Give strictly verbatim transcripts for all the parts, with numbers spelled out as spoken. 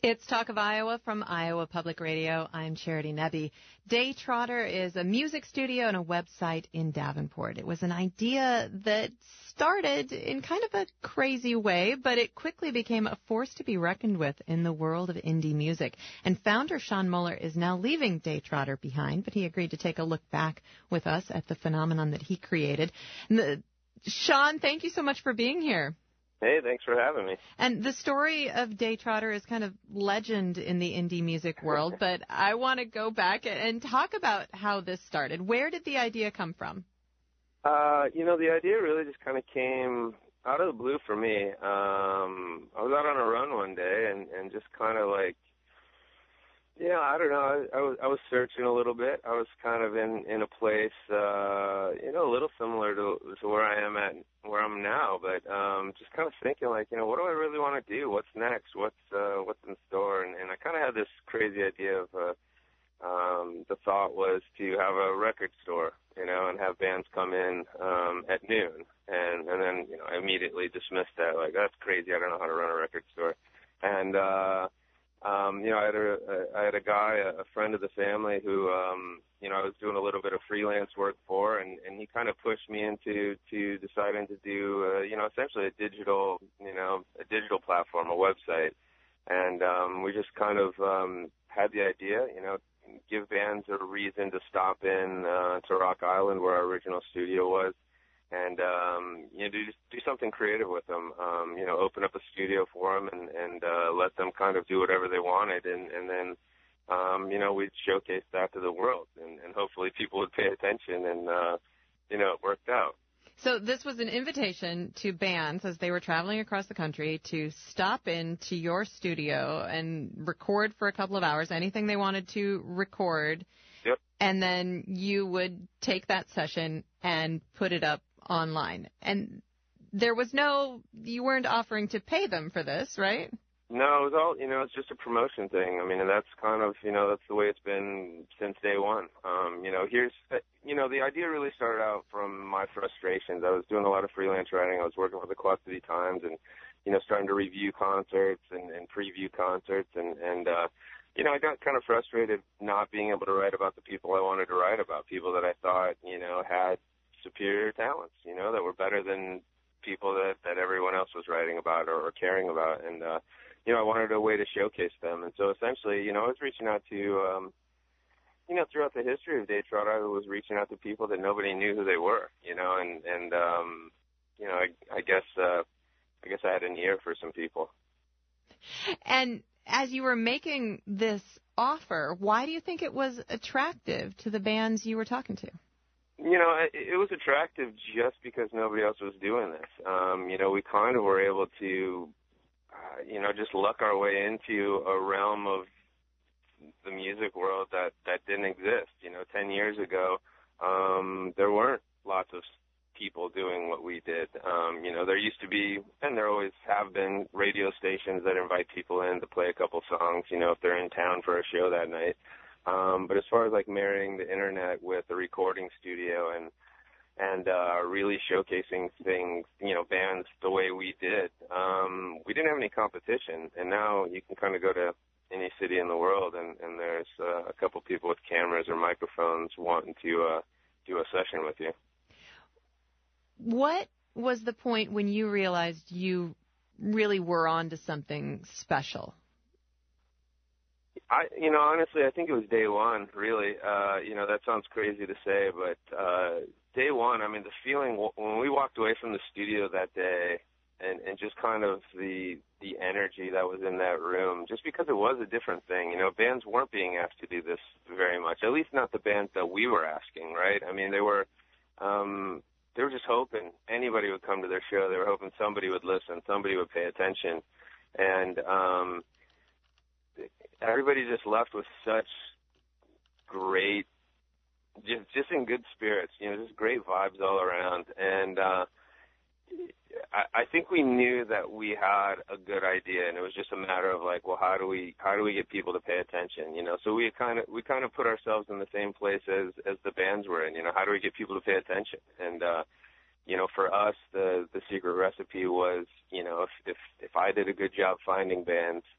It's Talk of Iowa from Iowa Public Radio. I'm Charity Nebbe. Day Trotter is a music studio and a website in Davenport. It was an idea that started in kind of a crazy way, but it quickly became a force to be reckoned with in the world of indie music. And founder Sean Muller is now leaving Day Trotter behind, but he agreed to take a look back with us at the phenomenon that he created. And the, Sean, thank you so much for being here. Hey, thanks for having me. And the story of Day Trotter is kind of legend in the indie music world, but I want to go back and talk about how this started. Where did the idea come from? Uh, you know, the idea really just kind of came out of the blue for me. Um, I was out on a run one day and, and just kind of like, yeah, I don't know. I, I was I was searching a little bit. I was kind of in, in a place, uh, you know, a little similar to, to where I am at, where I'm now. But um, just kind of thinking, like, you know, what do I really want to do? What's next? What's uh, what's in store? And, and I kind of had this crazy idea of, uh, um, the thought was to have a record store, you know, and have bands come in um, at noon, and and then you know I immediately dismissed that, like, that's crazy. I don't know how to run a record store, and. uh Um, you know, I had a, I had a guy, a friend of the family who, um, you know, I was doing a little bit of freelance work for, and, and he kind of pushed me into, to deciding to do, uh, you know, essentially a digital, you know, a digital platform, a website. And, um, we just kind of, um, had the idea, you know, give bands a reason to stop in, uh, to Rock Island where our original studio was. And, um, you know, do, do something creative with them, um, you know, open up a studio for them and, and uh, let them kind of do whatever they wanted. And, and then, um, you know, we'd showcase that to the world, and, and hopefully people would pay attention, and, uh, you know, it worked out. So this was an invitation to bands as they were traveling across the country to stop in to your studio and record for a couple of hours, anything they wanted to record. Yep. And then you would take that session and put it up online. And there was no, you weren't offering to pay them for this, right? No, it was all, you know, it's just a promotion thing. I mean, and that's kind of, you know, that's the way it's been since day one. Um, you know, here's, you know, the idea really started out from my frustrations. I was doing a lot of freelance writing. I was working for the Quad City Times and, you know, starting to review concerts and, and preview concerts. And, and, uh, you know, I got kind of frustrated not being able to write about the people I wanted to write about, people that I thought, you know, had superior talents, you know, that were better than people that, that everyone else was writing about or, or caring about. And, uh, you know, I wanted a way to showcase them. And so essentially, you know, I was reaching out to, um, you know, throughout the history of Day Trotter, I was reaching out to people that nobody knew who they were, you know, and, and um, you know, I, I guess, uh, I guess I had an ear for some people. And as you were making this offer, why do you think it was attractive to the bands you were talking to? You know, it, it was attractive just because nobody else was doing this. Um, you know, we kind of were able to, uh, you know, just luck our way into a realm of the music world that, that didn't exist. You know, ten years ago, um, there weren't lots of people doing what we did. Um, you know, there used to be, and there always have been, radio stations that invite people in to play a couple songs, you know, if they're in town for a show that night. Um, but as far as like marrying the internet with a recording studio and and uh, really showcasing things, you know, bands the way we did, um, we didn't have any competition. And now you can kind of go to any city in the world, and, and there's uh, a couple people with cameras or microphones wanting to uh, do a session with you. What was the point when you realized you really were onto something special? I, you know, honestly, I think it was day one, really. Uh, you know, that sounds crazy to say, but uh, day one, I mean, the feeling when we walked away from the studio that day and, and just kind of the the energy that was in that room, just because it was a different thing. You know, bands weren't being asked to do this very much, at least not the bands that we were asking, right? I mean, they were um, they were just hoping anybody would come to their show. They were hoping somebody would listen, somebody would pay attention. And um, everybody just left with such great, just just in good spirits, you know, just great vibes all around. And uh, I, I think we knew that we had a good idea, and it was just a matter of like, well, how do we how do we get people to pay attention, you know? So we kind of we kind of put ourselves in the same place as as the bands were in, you know. How do we get people to pay attention? And uh, you know, for us, the the secret recipe was, you know, if if if I did a good job finding bands,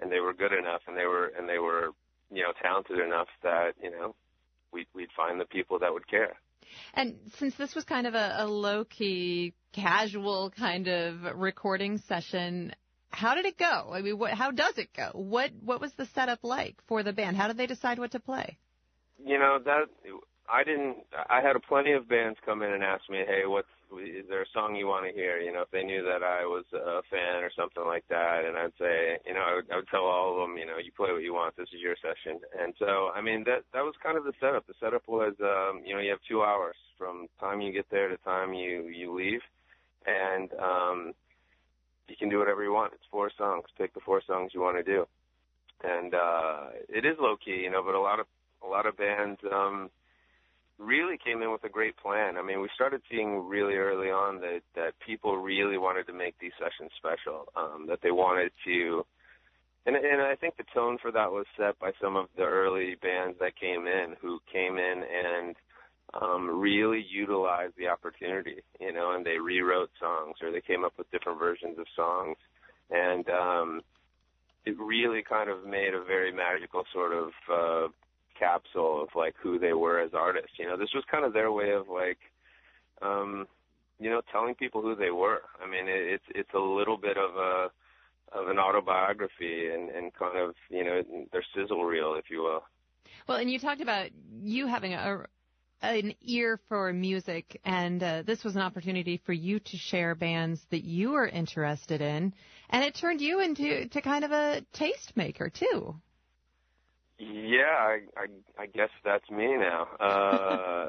and they were good enough, and they were and they were you know talented enough that you know we'd we'd find the people that would care. And since this was kind of a, a low-key, casual kind of recording session, how did it go? I mean, what, how does it go? What what was the setup like for the band? How did they decide what to play? You know, that I didn't. I had plenty of bands come in and ask me, "Hey, what's is there a song you want to hear?" You know, if they knew that I was a fan or something like that, and I'd say, you know, I would, I would tell all of them, you know, you play what you want. This is your session. And so, I mean, that that was kind of the setup. The setup was, um, you know, you have two hours from time you get there to time you you leave, and um, you can do whatever you want. It's four songs. Pick the four songs you want to do, and uh, it is low key, you know, but a lot of a lot of bands. Um, really came in with a great plan. I mean, we started seeing really early on that, that people really wanted to make these sessions special, um, that they wanted to, and, and I think the tone for that was set by some of the early bands that came in, who came in and um, really utilized the opportunity, you know, and they rewrote songs, or they came up with different versions of songs, and um, it really kind of made a very magical sort of uh, capsule of like who they were as artists. You know, this was kind of their way of like, um, you know, telling people who they were. I mean, it, it's it's a little bit of a of an autobiography and, and kind of, you know, their sizzle reel, if you will. Well, and you talked about you having a an ear for music, and uh, this was an opportunity for you to share bands that you were interested in, and it turned you into to kind of a tastemaker too. Yeah, I, I, I guess that's me now. Uh,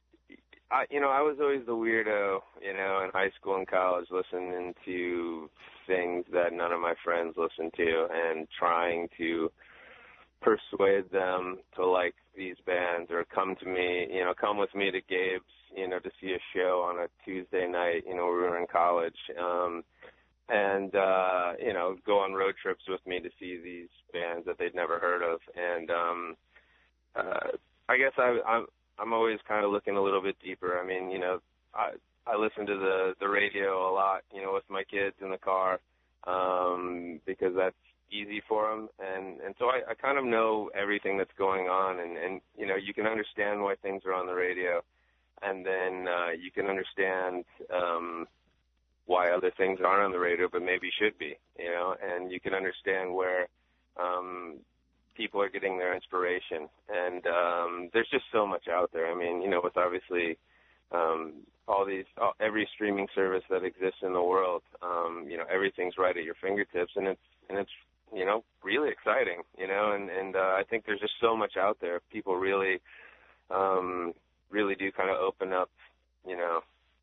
I, you know, I was always the weirdo, you know, in high school and college, listening to things that none of my friends listened to, and trying to persuade them to like these bands, or come to me, you know, come with me to Gabe's, you know, to see a show on a Tuesday night, you know, we were in college. Um, and, uh, you know, go on road trips with me to see these bands that they'd never heard of. And um, uh, I guess I, I'm, I'm always kind of looking a little bit deeper. I mean, you know, I, I listen to the, the radio a lot, you know, with my kids in the car, um, because that's easy for them. And, and so I, I kind of know everything that's going on. And, and, you know, you can understand why things are on the radio. And then uh, you can understand um, why other things aren't on the radio, but maybe should be, you know, and you can understand where um, people are getting their inspiration. And um, there's just so much out there. I mean, you know, with obviously um, all these, all, every streaming service that exists in the world, um, you know, everything's right at your fingertips, and it's, and it's, you know, really exciting, you know, and, and uh, I think there's just so much out there. People really, um, really do kind of open up, you know,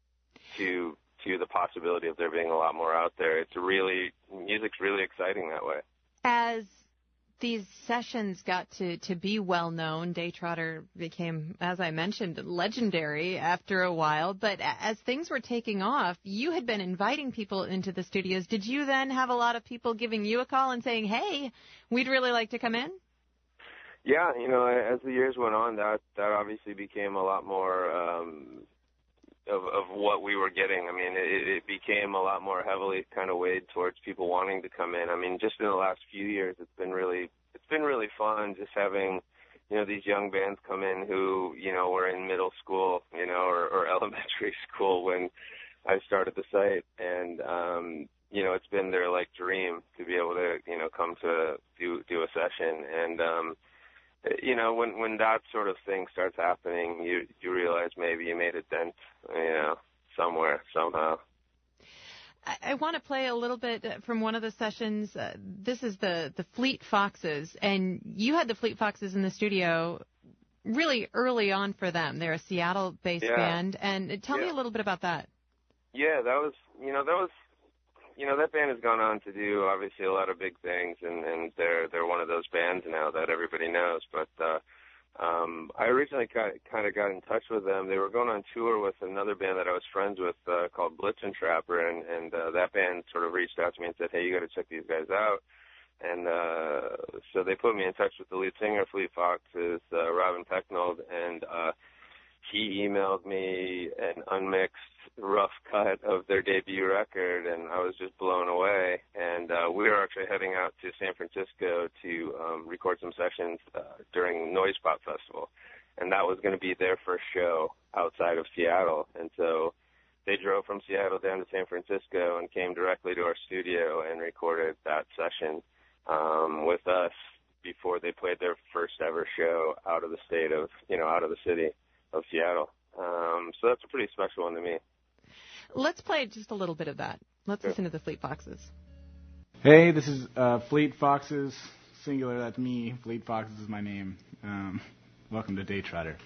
to, to the possibility of there being a lot more out there. It's really, music's really exciting that way. As these sessions got to, to be well known, Day Trotter became, as I mentioned, legendary after a while. But as things were taking off, you had been inviting people into the studios. Did you then have a lot of people giving you a call and saying, hey, we'd really like to come in? Yeah, you know, as the years went on, that, that obviously became a lot more um, of, of what we were getting. I mean, it, it became a lot more heavily kind of weighed towards people wanting to come in. I mean, just in the last few years, it's been really, it's been really fun just having, you know, these young bands come in who, you know, were in middle school, you know, or, or elementary school when I started the site. And, um, you know, it's been their, like, dream to be able to, you know, come to do, do a session. And, um, you know, when when that sort of thing starts happening, you you realize maybe you made a dent, you know, somewhere, somehow. I, I want to play a little bit from one of the sessions. Uh, this is the, the Fleet Foxes, and you had the Fleet Foxes in the studio really early on for them. They're a Seattle-based yeah. band, and tell yeah. me a little bit about that. Yeah, that was, you know, that was, you know, that band has gone on to do obviously a lot of big things, and, and they're they're one of those bands now that everybody knows. But uh, um, I originally kind of got in touch with them. They were going on tour with another band that I was friends with uh, called Blitzen Trapper, and, and uh, that band sort of reached out to me and said, hey, you got to check these guys out. And uh, so they put me in touch with the lead singer of Fleet Foxes, uh, Robin Pecknold, and uh, he emailed me an unmixed rough cut of their debut record, and I was just blown away. And uh, we were actually heading out to San Francisco to um, record some sessions uh, during Noise Pop Festival, and that was going to be their first show outside of Seattle. And so they drove from Seattle down to San Francisco and came directly to our studio and recorded that session um, with us before they played their first ever show out of the state of, you know, out of the city of Seattle. Um, so that's a pretty special one to me. Let's play just a little bit of that. Let's Sure. listen to the Fleet Foxes. Hey, this is uh, Fleet Foxes, singular, that's me. Fleet Foxes is my name. Um, welcome to Day Trotter.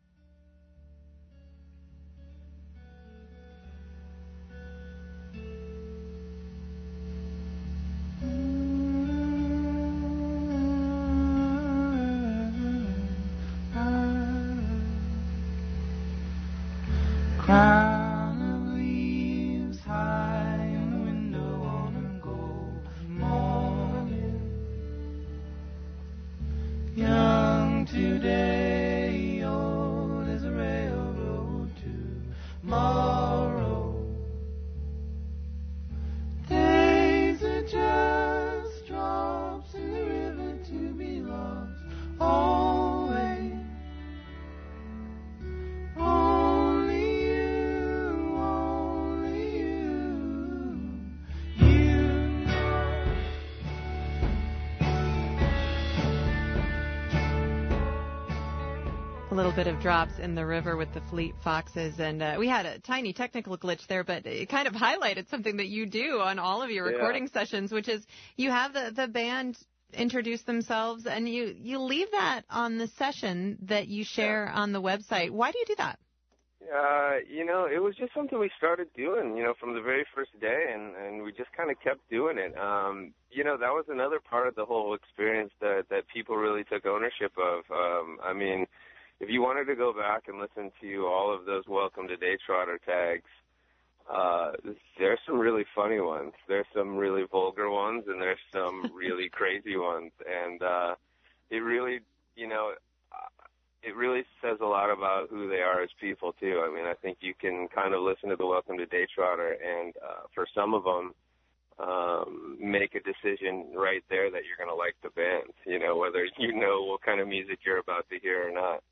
A little bit of Drops in the River with the Fleet Foxes, and uh, we had a tiny technical glitch there, but it kind of highlighted something that you do on all of your Yeah. recording sessions, which is you have the, the band introduce themselves, and you, you leave that on the session that you share yeah. on the website. Why do you do that? Uh, you know, it was just something we started doing, you know, from the very first day, and, and we just kind of kept doing it. Um, you know, that was another part of the whole experience that, that people really took ownership of. Um, I mean, if you wanted to go back and listen to all of those Welcome to Day Trotter tags, uh, there's some really funny ones. There's some really vulgar ones, and there's some really crazy ones. And uh, it really, you know, it really says a lot about who they are as people, too. I mean, I think you can kind of listen to the Welcome to Day Trotter, and uh, for some of them, um, make a decision right there that you're going to like the band, you know, whether you know what kind of music you're about to hear or not.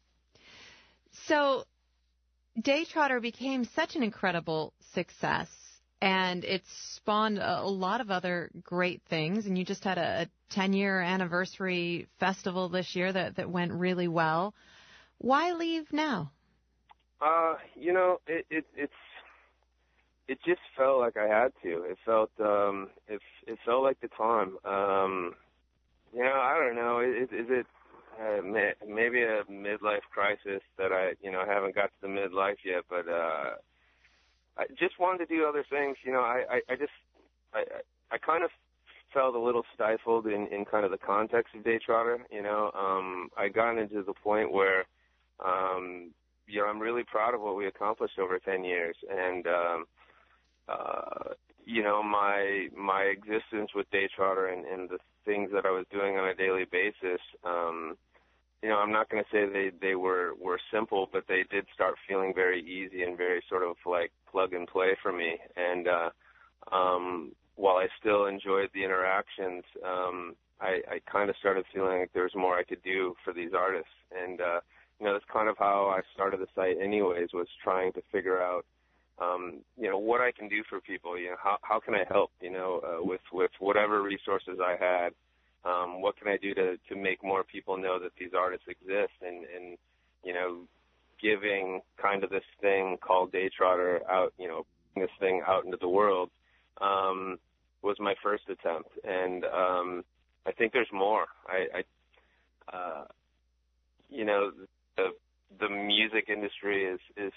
So Day Trotter became such an incredible success, and it spawned a, a lot of other great things, and you just had a ten-year anniversary festival this year that, that went really well. Why leave now? Uh, you know, it, it, it's it just felt like I had to. It felt um, it, it felt like the time. Um, you know, I don't know. Is, is it uh, maybe a midlife crisis that I, you know, haven't got to the midlife yet? But uh, I just wanted to do other things. You know, I, I, I just I, I kind of felt a little stifled in, in kind of the context of Day Trotter. You know, um, I got into the point where, um, you know, I'm really proud of what we accomplished over ten years, and um, uh, you know, my my existence with Day Trotter and, and the things that I was doing on a daily basis. Um, you know, I'm not going to say they, they were, were simple, but they did start feeling very easy and very sort of like plug and play for me. And uh, um, while I still enjoyed the interactions, um, I, I kind of started feeling like there was more I could do for these artists. And, uh, you know, that's kind of how I started the site anyways, was trying to figure out, um, you know, what I can do for people. You know, how, how can I help, you know, uh, with, with whatever resources I had. Um, what can I do to, to make more people know that these artists exist, and, and, you know, giving kind of this thing called Day Trotter out, you know, this thing out into the world, um, was my first attempt. And, um, I think there's more. I, I uh, you know, the, the music industry is, is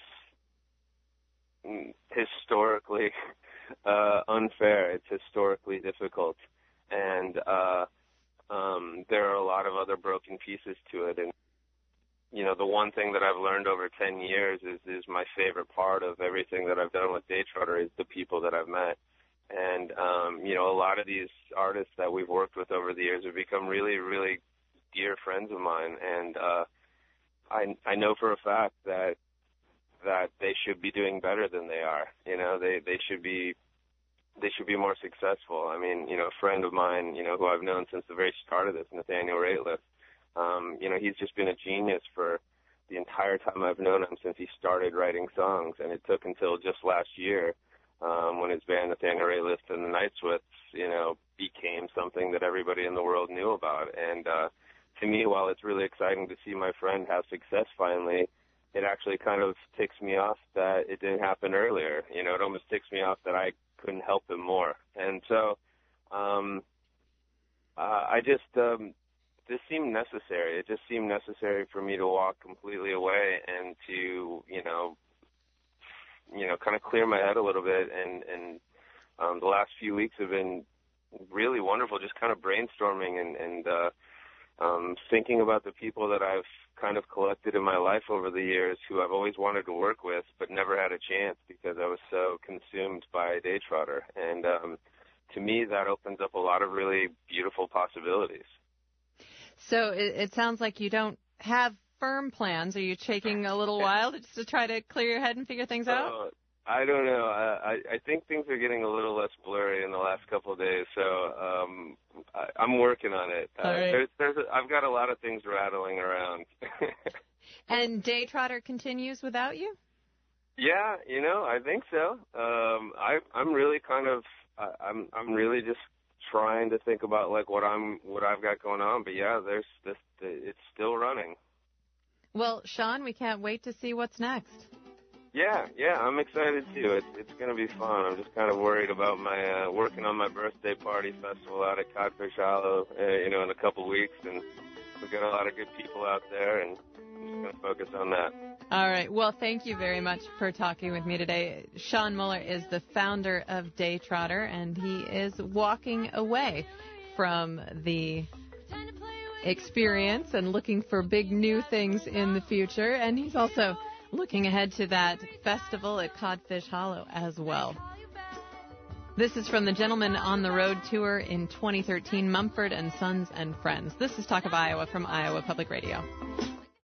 historically, uh, unfair. It's historically difficult. And, uh, Um, there are a lot of other broken pieces to it. And, you know, the one thing that I've learned over ten years is, is my favorite part of everything that I've done with Day Trotter is the people that I've met. And, um, you know, a lot of these artists that we've worked with over the years have become really, really dear friends of mine. And uh, I, I know for a fact that that they should be doing better than they are. You know, they they should be they should be more successful. I mean, you know, a friend of mine, you know, who I've known since the very start of this, Nathaniel Rateliff, um, you know, he's just been a genius for the entire time I've known him since he started writing songs, and it took until just last year um, when his band Nathaniel Rateliff and the Night Sweats, you know, became something that everybody in the world knew about. And uh, to me, while it's really exciting to see my friend have success finally, it actually kind of ticks me off that it didn't happen earlier. You know, it almost ticks me off that I couldn't help him more. And so um, uh, I just, um, this seemed necessary. It just seemed necessary for me to walk completely away and to, you know, you know, kind of clear my head a little bit. And, and um, the last few weeks have been really wonderful, just kind of brainstorming and, and uh, um, thinking about the people that I've kind of collected in my life over the years who I've always wanted to work with but never had a chance because I was so consumed by Daytrotter. And um, to me, that opens up a lot of really beautiful possibilities. So it, it sounds like you don't have firm plans. Are you taking a little while just to try to clear your head and figure things out? Uh, I don't know. I, I think things are getting a little less blurry in the last couple of days, so um, I, I'm working on it. Uh, All right. there's, there's a, I've got a lot of things rattling around. And Daytrotter continues without you? Yeah, you know, I think so. Um, I, I'm really kind of, I, I'm, I'm really just trying to think about like what I'm, what I've got going on. But yeah, there's this, it's still running. Well, Sean, we can't wait to see what's next. Yeah, yeah, I'm excited too. It's it's gonna be fun. I'm just kind of worried about my uh, working on my birthday party festival out at Codfish Hollow, uh, you know, in a couple weeks, and we've got a lot of good people out there, and I'm just gonna focus on that. All right. Well, thank you very much for talking with me today. Sean Muller is the founder of Daytrotter, and he is walking away from the experience and looking for big new things in the future, and he's also looking ahead to that festival at Codfish Hollow as well. This is from the Gentlemen on the Road tour in twenty thirteen, Mumford and Sons and Friends. This is Talk of Iowa from Iowa Public Radio.